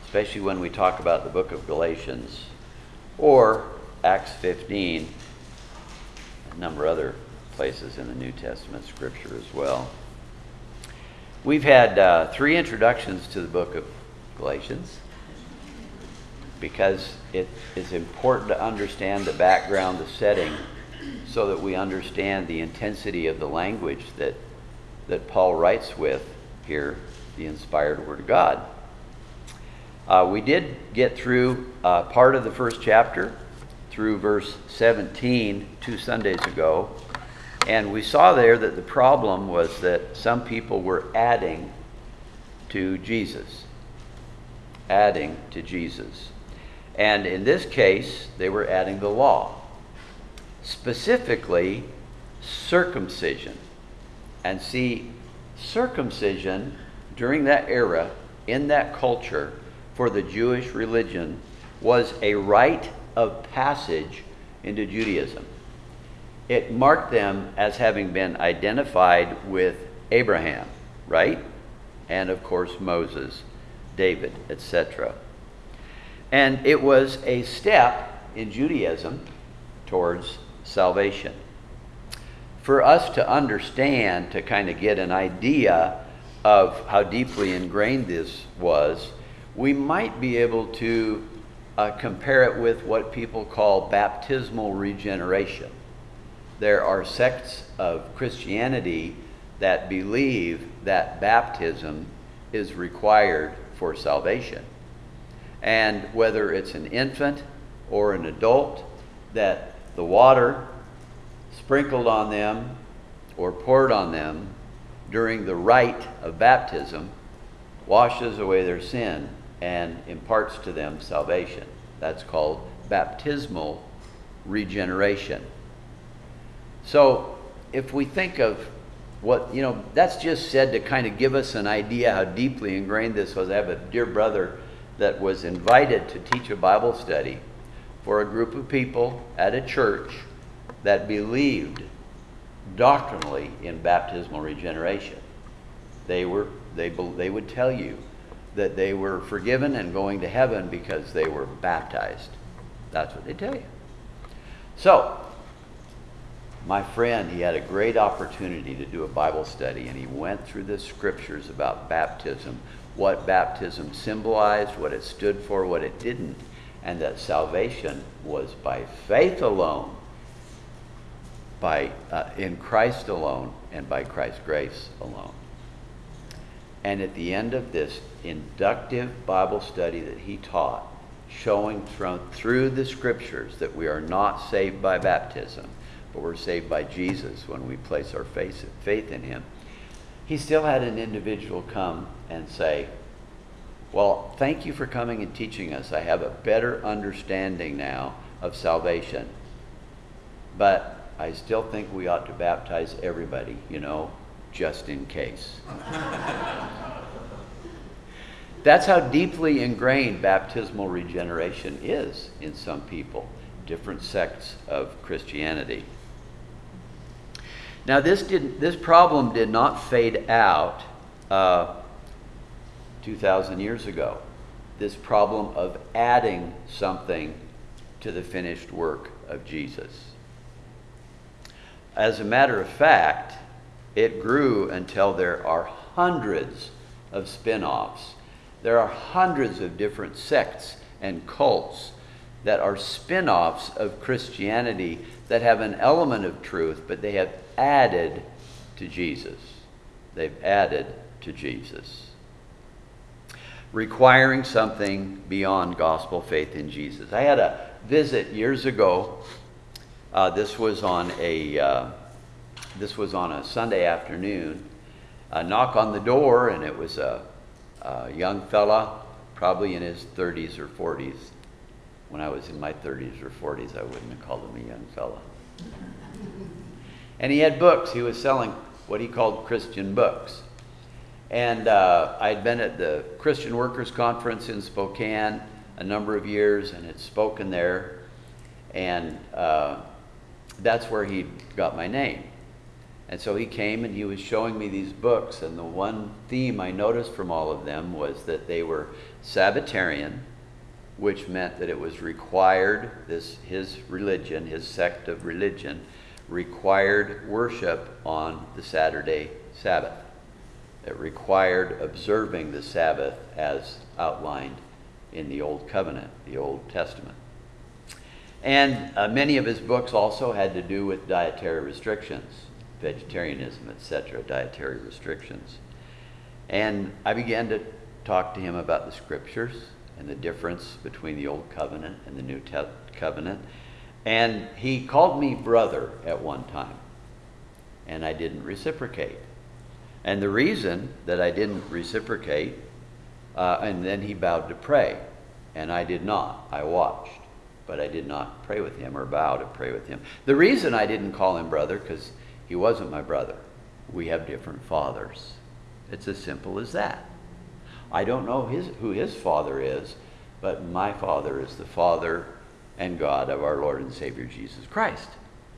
especially when we talk about the book of Galatians or Acts 15, a number of other places in the New Testament scripture as well. We've had 3 introductions to the book of Galatians because it is important to understand the background, the setting, so that we understand the intensity of the language that Paul writes with here, the inspired Word of God. We did get through part of the first chapter through verse 17 2 Sundays ago, and we saw there that the problem was that some people were adding to Jesus. Adding to Jesus. And in this case, they were adding the law. Specifically, circumcision. And see, circumcision during that era, in that culture, for the Jewish religion, was a rite of passage into Judaism. It marked them as having been identified with Abraham, right? And of course Moses, David, etc. And it was a step in Judaism towards salvation. For us to understand, to kind of get an idea of how deeply ingrained this was, we might be able to compare it with what people call baptismal regeneration. There are sects of Christianity that believe that baptism is required for salvation. And whether it's an infant or an adult, that the water sprinkled on them or poured on them during the rite of baptism washes away their sin and imparts to them salvation. That's called baptismal regeneration. So if we think of what, that's just said to kind of give us an idea how deeply ingrained this was. I have a dear brother that was invited to teach a Bible study for a group of people at a church that believed doctrinally in baptismal regeneration. They would tell you that they were forgiven and going to heaven because they were baptized. That's what they tell you. So, my friend, he had a great opportunity to do a Bible study, and he went through the scriptures about baptism, what baptism symbolized, what it stood for, what it didn't, and that salvation was by faith alone, in Christ alone, and by Christ's grace alone. And at the end of this inductive Bible study that he taught, showing through the scriptures that we are not saved by baptism, but we're saved by Jesus when we place our faith in him, he still had an individual come and say, well, thank you for coming and teaching us. I have a better understanding now of salvation. But I still think we ought to baptize everybody, just in case. That's how deeply ingrained baptismal regeneration is in some people, different sects of Christianity. Now, this problem did not fade out 2,000 years ago. This problem of adding something to the finished work of Jesus. As a matter of fact, it grew until there are hundreds of spin-offs. There are hundreds of different sects and cults that are spin-offs of Christianity that have an element of truth, but they have added to Jesus. They've added to Jesus. Requiring something beyond gospel faith in Jesus. I had a visit years ago. This was on a Sunday afternoon. A knock on the door, and it was a young fella, probably in his 30s or 40s. When I was in my 30s or 40s, I wouldn't have called him a young fella. And he had books. He was selling what he called Christian books. And I'd been at the Christian Workers Conference in Spokane a number of years and had spoken there. And that's where he got my name. And so he came and he was showing me these books, and the one theme I noticed from all of them was that they were Sabbatarian, which meant that it was required, his religion, his sect of religion, required worship on the Saturday Sabbath. It required observing the Sabbath as outlined in the Old Covenant, the Old Testament. And many of his books also had to do with dietary restrictions, vegetarianism, etc., dietary restrictions. And I began to talk to him about the scriptures and the difference between the Old Covenant and the New Covenant. And he called me brother at one time, and I didn't reciprocate. And the reason that I didn't reciprocate, and then he bowed to pray, and I did not. I watched, but I did not pray with him or bow to pray with him. The reason I didn't call him brother, because he wasn't my brother. We have different fathers. It's as simple as that. I don't know who his father is, but my father is the Father and God of our Lord and Savior Jesus Christ.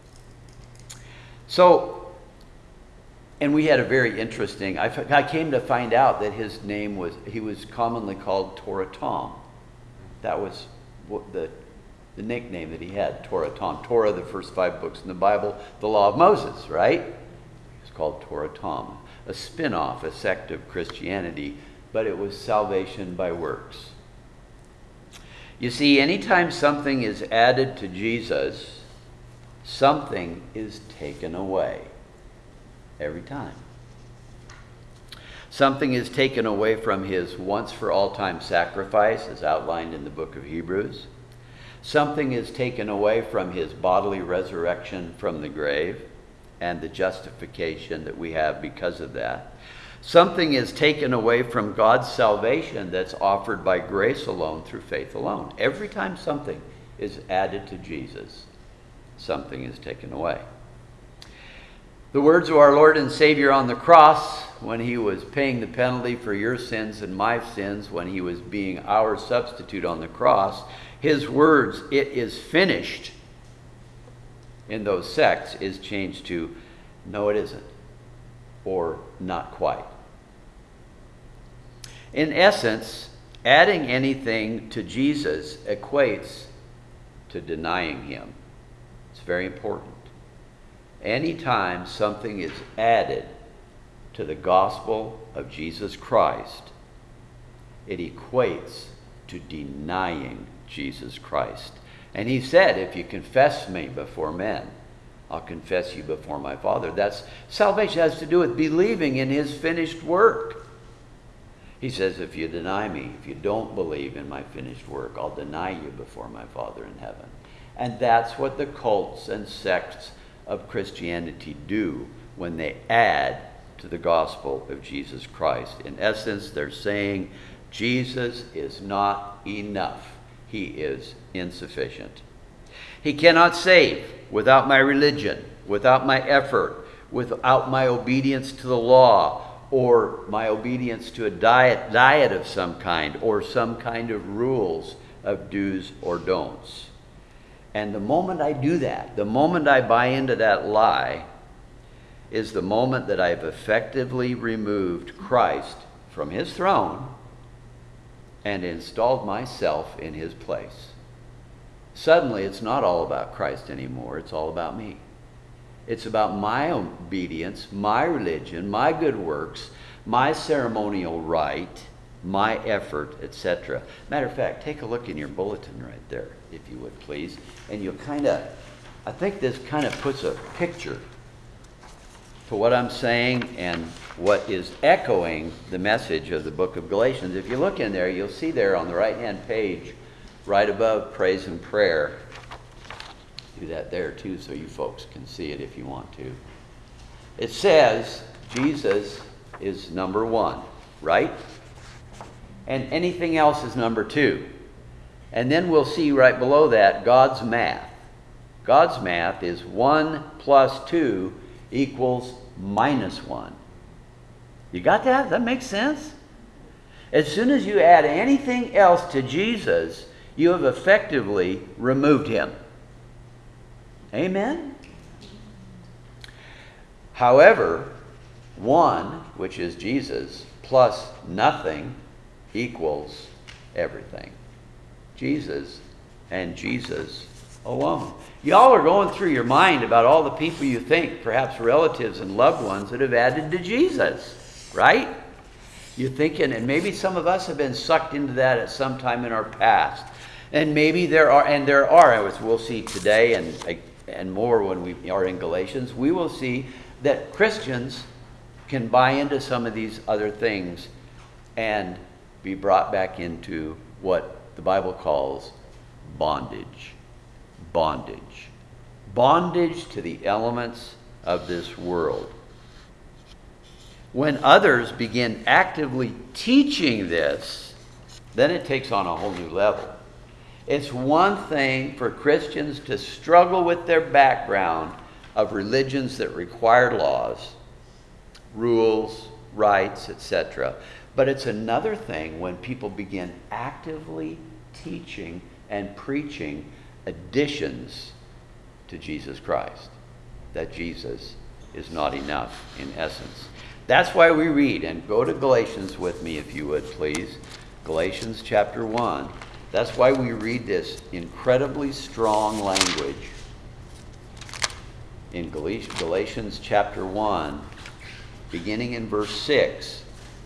So, and we had a very interesting, I came to find out that his name he was commonly called Torah Tom. That was the nickname that he had, Torah Tom. Torah, the first 5 books in the Bible, the Law of Moses, right? He was called Torah Tom, a spin-off, a sect of Christianity, but it was salvation by works. You see, anytime something is added to Jesus, something is taken away. Every time. Something is taken away from his once-for-all-time sacrifice, as outlined in the book of Hebrews. Something is taken away from his bodily resurrection from the grave and the justification that we have because of that. Something is taken away from God's salvation that's offered by grace alone through faith alone. Every time something is added to Jesus, something is taken away. The words of our Lord and Savior on the cross, when he was paying the penalty for your sins and my sins, when he was being our substitute on the cross, his words, "It is finished," in those sects is changed to, "No, it isn't," or "Not quite." In essence, adding anything to Jesus equates to denying him. It's very important. Anytime something is added to the gospel of Jesus Christ, it equates to denying Jesus Christ. And he said, "If you confess me before men, I'll confess you before my Father." That's salvation has to do with believing in his finished work. He says, "If you deny me, if you don't believe in my finished work, I'll deny you before my Father in heaven." And that's what the cults and sects of Christianity do when they add to the gospel of Jesus Christ. In essence, they're saying Jesus is not enough. He is insufficient. He cannot save without my religion, without my effort, without my obedience to the law, or my obedience to a diet of some kind, or some kind of rules of do's or don'ts. And the moment I do that, the moment I buy into that lie, is the moment that I've effectively removed Christ from his throne and installed myself in his place. Suddenly, it's not all about Christ anymore. It's all about me. It's about my obedience, my religion, my good works, my ceremonial rite, my effort, etc. Matter of fact, take a look in your bulletin right there, if you would please. And you'll I think this kind of puts a picture to what I'm saying and what is echoing the message of the book of Galatians. If you look in there, you'll see there on the right-hand page, right above praise and prayer. Do that there too so you folks can see it if you want to. It says Jesus is number 1, right? And anything else is number 2. And then we'll see right below that God's math. God's math is 1 plus 2 equals minus 1. You got that? Does that make sense? As soon as you add anything else to Jesus, you have effectively removed him. Amen? However, one, which is Jesus, plus nothing equals everything. Jesus and Jesus alone. Y'all are going through your mind about all the people you think, perhaps relatives and loved ones, that have added to Jesus, right? You're thinking, and maybe some of us have been sucked into that at some time in our past. And maybe there are, as we'll see today and more when we are in Galatians, we will see that Christians can buy into some of these other things and be brought back into what the Bible calls bondage. Bondage. Bondage to the elements of this world. When others begin actively teaching this, then it takes on a whole new level. It's one thing for Christians to struggle with their background of religions that require laws, rules, rights, etc. But it's another thing when people begin actively teaching and preaching additions to Jesus Christ. That Jesus is not enough in essence. That's why we read, and go to Galatians with me if you would please. Galatians chapter 1. That's why we read this incredibly strong language. In Galatians chapter 1, beginning in verse 6.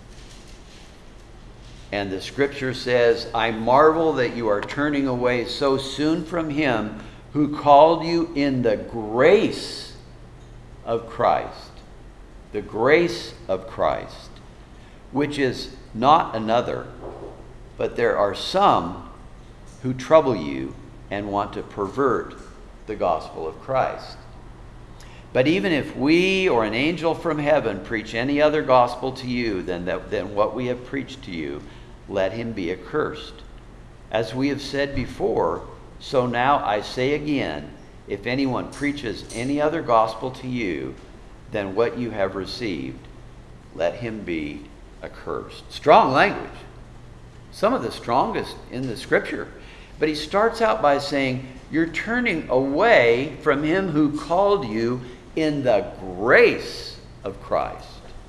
And the scripture says, I marvel that you are turning away so soon from him who called you in the grace of Christ. The grace of Christ, which is not another, but there are some who trouble you and want to pervert the gospel of Christ. But even if we or an angel from heaven preach any other gospel to you than what we have preached to you, let him be accursed. As we have said before, so now I say again, if anyone preaches any other gospel to you than what you have received, let him be accursed. Strong language. Some of the strongest in the scripture. But he starts out by saying, you're turning away from him who called you in the grace of Christ.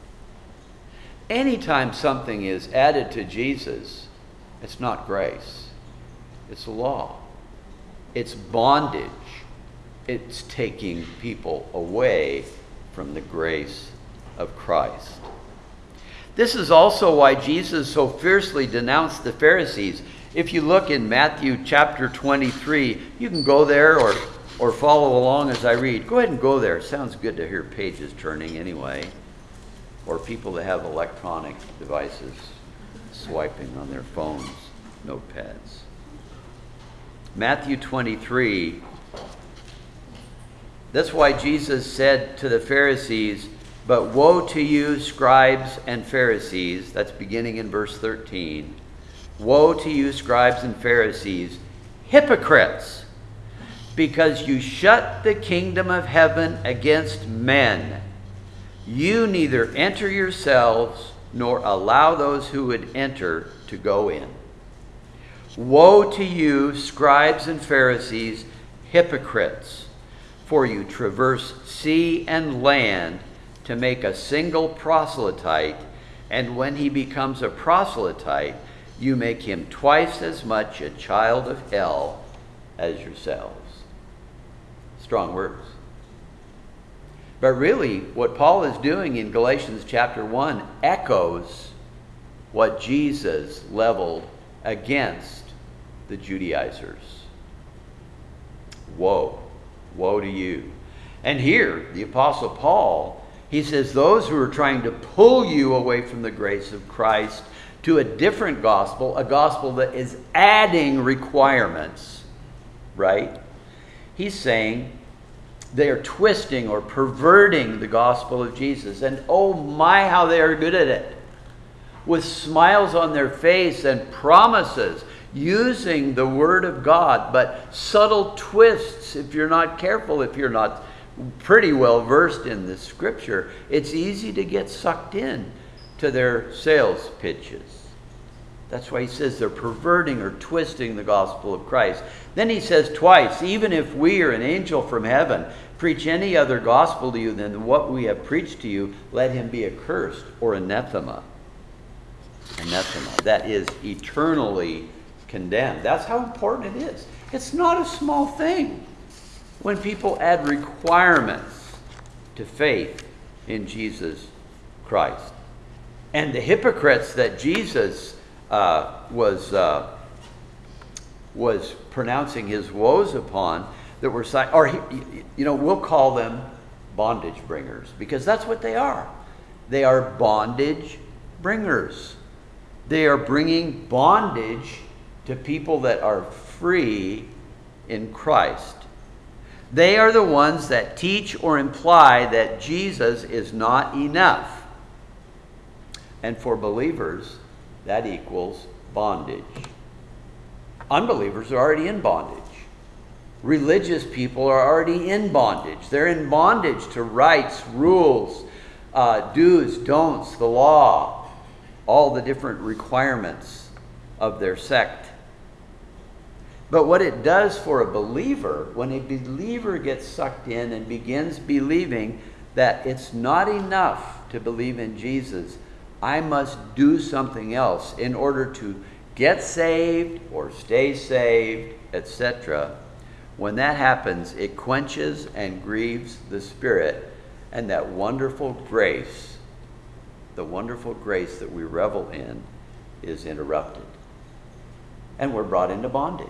Anytime something is added to Jesus, it's not grace. It's law. It's bondage. It's taking people away from the grace of Christ. This is also why Jesus so fiercely denounced the Pharisees. If you look in Matthew chapter 23, you can go there or follow along as I read. Go ahead and go there. It sounds good to hear pages turning anyway. Or people that have electronic devices swiping on their phones, notepads. Matthew 23. That's why Jesus said to the Pharisees, but woe to you, scribes and Pharisees. That's beginning in verse 13. Woe to you, scribes and Pharisees, hypocrites, because you shut the kingdom of heaven against men. You neither enter yourselves, nor allow those who would enter to go in. Woe to you, scribes and Pharisees, hypocrites, for you traverse sea and land to make a single proselyte, and when he becomes a proselyte, you make him twice as much a child of hell as yourselves. Strong words. But really, what Paul is doing in Galatians chapter 1 echoes what Jesus leveled against the Judaizers. Woe. Woe to you. And here, the Apostle Paul, he says, those who are trying to pull you away from the grace of Christ to a different gospel, a gospel that is adding requirements, right? He's saying they are twisting or perverting the gospel of Jesus. And oh my, how they are good at it. With smiles on their face and promises, using the word of God, but subtle twists if you're not careful, if you're not pretty well versed in the scripture. It's easy to get sucked in to their sales pitches. That's why he says they're perverting or twisting the gospel of Christ. Then he says twice, even if we or an angel from heaven preach any other gospel to you than what we have preached to you, let him be accursed, or anathema. Anathema. That is eternally condemned. That's how important it is. It's not a small thing when people add requirements to faith in Jesus Christ. And the hypocrites that Jesus was pronouncing his woes upon, that were, or we'll call them bondage bringers, because that's what they are. They are bondage bringers. They are bringing bondage to people that are free in Christ. They are the ones that teach or imply that Jesus is not enough. And for believers, that equals bondage. Unbelievers are already in bondage. Religious people are already in bondage. They're in bondage to rights, rules, do's, don'ts, the law, all the different requirements of their sect. But what it does for a believer, when a believer gets sucked in and begins believing that it's not enough to believe in Jesus, I must do something else in order to get saved or stay saved, etc. When that happens, it quenches and grieves the Spirit, and that wonderful grace, the wonderful grace that we revel in, is interrupted. And we're brought into bondage.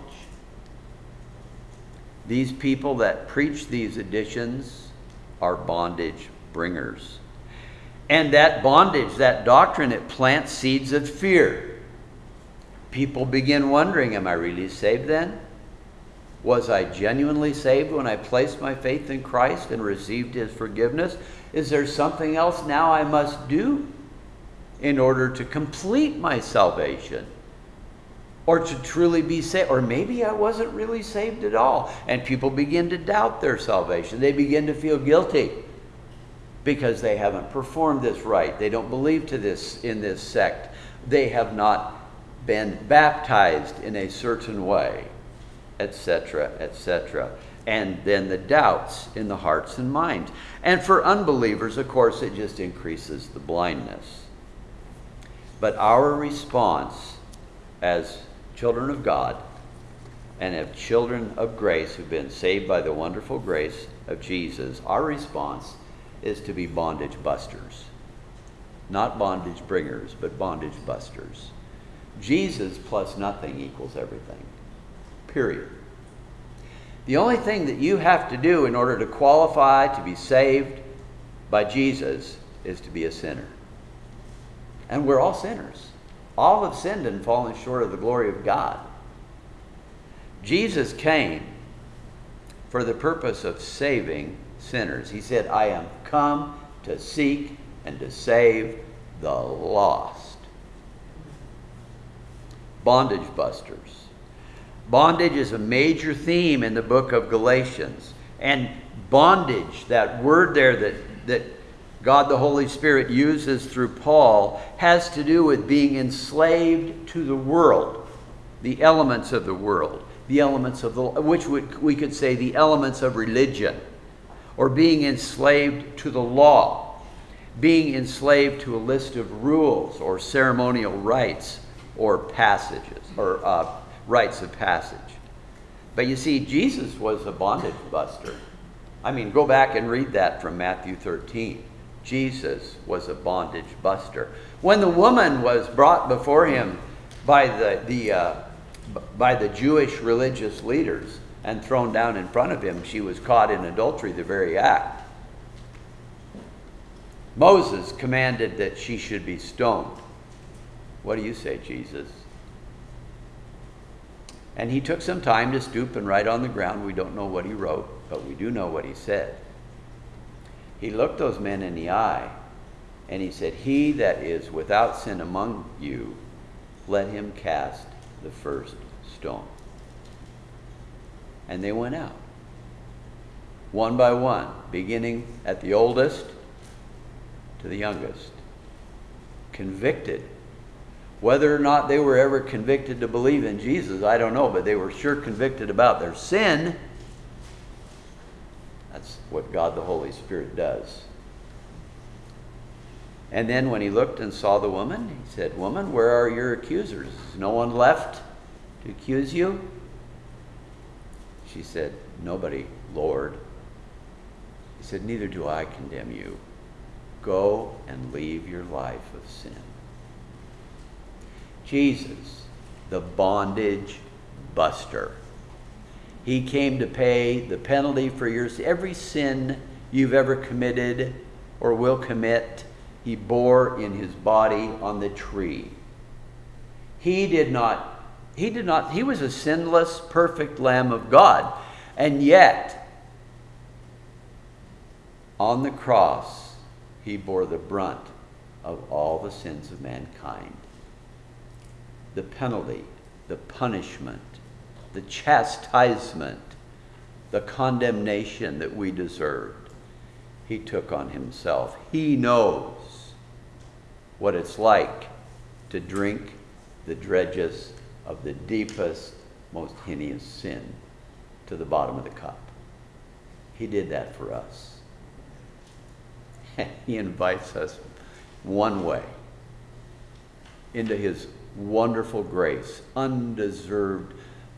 These people that preach these additions are bondage bringers. And that bondage, that doctrine, it plants seeds of fear. People begin wondering, am I really saved then? Was I genuinely saved when I placed my faith in Christ and received his forgiveness? Is there something else now I must do in order to complete my salvation? Or to truly be saved? Or maybe I wasn't really saved at all. And people begin to doubt their salvation. They begin to feel guilty because they haven't performed this right. They don't believe in this sect. They have not been baptized in a certain way, etc., etc. And then the doubts in the hearts and minds. And for unbelievers, of course, it just increases the blindness. But our response as children of God and as children of grace who've been saved by the wonderful grace of Jesus, our response is to be bondage busters. Not bondage bringers, but bondage busters. Jesus plus nothing equals everything. Period. The only thing that you have to do in order to qualify to be saved by Jesus is to be a sinner. And we're all sinners. All have sinned and fallen short of the glory of God. Jesus came for the purpose of saving sinners. He said, I am come to seek and to save the lost. Bondage busters. Bondage is a major theme in the book of Galatians. And bondage, that word there that God the Holy Spirit uses through Paul, has to do with being enslaved to the world, the elements of the world, the elements of which we could say the elements of religion, or being enslaved to the law, being enslaved to a list of rules or ceremonial rites or passages or rites of passage. But you see, Jesus was a bondage buster. I mean, go back and read that from Matthew 13. Jesus was a bondage buster. When the woman was brought before him by the Jewish religious leaders and thrown down in front of him, she was caught in adultery, the very act. Moses commanded that she should be stoned. What do you say, Jesus? And he took some time to stoop and write on the ground. We don't know what he wrote, but we do know what he said. He looked those men in the eye, and he said, he that is without sin among you, let him cast the first stone. And they went out, one by one, beginning at the oldest to the youngest, convicted. Whether or not they were ever convicted to believe in Jesus, I don't know, but they were sure convicted about their sin. That's what God the Holy Spirit does. And then when he looked and saw the woman, he said, "Woman, where are your accusers? Is no one left to accuse you?" She said, "Nobody, Lord." He said, "Neither do I condemn you. Go and leave your life of sin." Jesus, the bondage buster. He came to pay the penalty for every sin you've ever committed or will commit. He bore in his body on the tree. He was a sinless, perfect Lamb of God. And yet, on the cross, he bore the brunt of all the sins of mankind. The penalty, the punishment, the chastisement, the condemnation that we deserved, he took on himself. He knows what it's like to drink the dregs of the deepest, most heinous sin to the bottom of the cup. He did that for us. He invites us one way into his wonderful grace, undeserved,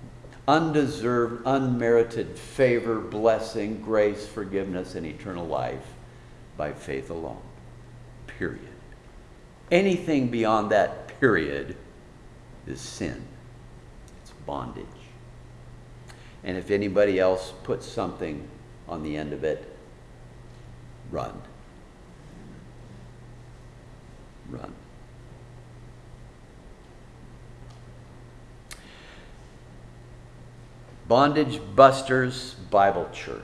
unmerited favor, blessing, grace, forgiveness, and eternal life by faith alone. Period. Anything beyond that period is sin. It's bondage. And if anybody else puts something on the end of it, run. Run. Bondage Busters Bible Church.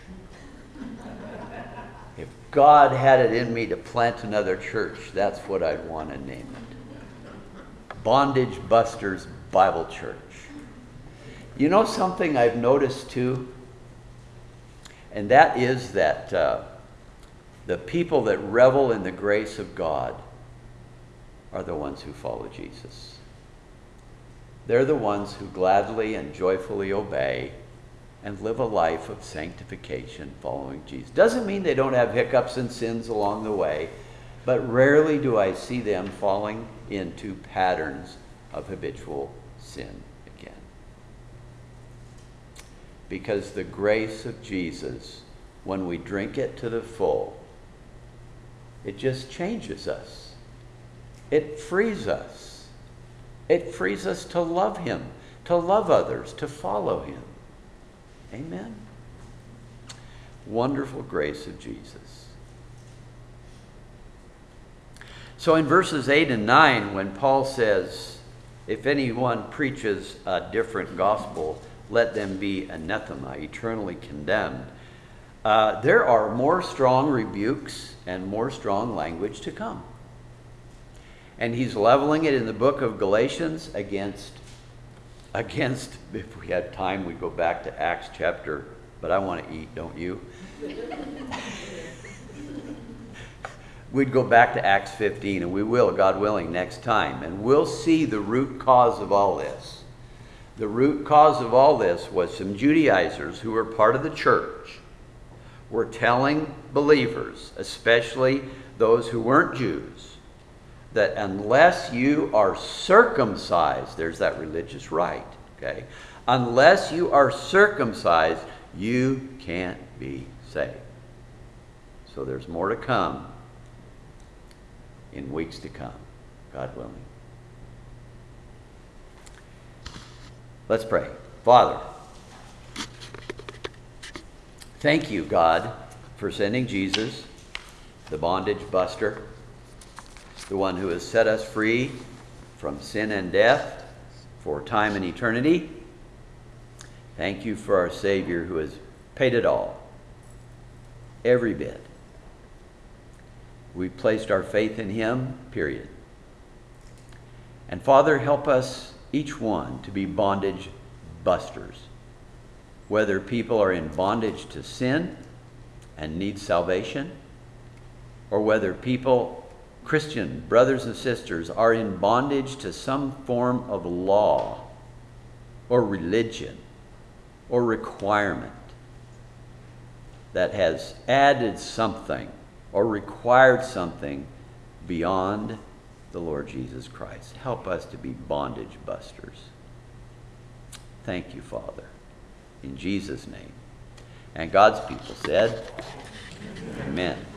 If God had it in me to plant another church, that's what I'd want to name it. Bondage Busters Bible Church. You know something I've noticed too? And that is that the people that revel in the grace of God are the ones who follow Jesus. They're the ones who gladly and joyfully obey and live a life of sanctification following Jesus. Doesn't mean they don't have hiccups and sins along the way, but rarely do I see them falling into patterns of habitual sin again. Because the grace of Jesus, when we drink it to the full, it just changes us. It frees us. It frees us to love him, to love others, to follow him. Amen. Wonderful grace of Jesus. So in verses 8 and 9, when Paul says, if anyone preaches a different gospel, let them be anathema, eternally condemned, there are more strong rebukes and more strong language to come. And he's leveling it in the book of Galatians against, if we had time, we'd go back to Acts chapter, but I want to eat, don't you? We'd go back to Acts 15, and we will, God willing, next time. And we'll see the root cause of all this. The root cause of all this was some Judaizers who were part of the church were telling believers, especially those who weren't Jews, that unless you are circumcised, there's that religious rite, okay? Unless you are circumcised, you can't be saved. So there's more to come in weeks to come, God willing. Let's pray. Father, thank you, God, for sending Jesus, the bondage buster, the one who has set us free from sin and death for time and eternity. Thank you for our Savior who has paid it all, every bit. We placed our faith in him, period. And Father, help us, each one, to be bondage busters. Whether people are in bondage to sin and need salvation, or whether people, Christian brothers and sisters, are in bondage to some form of law or religion or requirement. that has added something or required something beyond the Lord Jesus Christ. Help us to be bondage busters. Thank you, Father. In Jesus' name. And God's people said, Amen.